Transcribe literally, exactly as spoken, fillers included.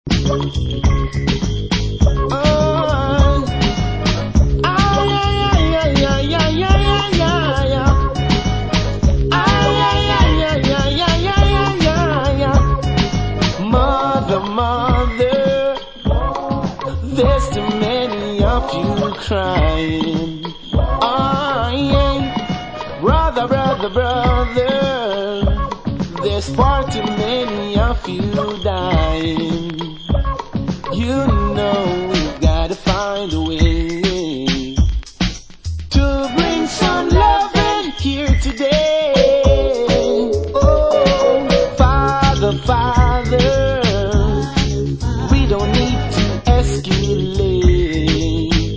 Oh, ay, ay, ay, ay, ay, ay, ay, ay, ay. Ay, ay, ay, ay, ay, ay, ay, ay, ay. Mother, mother, there's too many of you crying. Oh, yeah. Brother, brother, brother, there's far too many of you dying. You know we gotta find a way to bring some love in here today.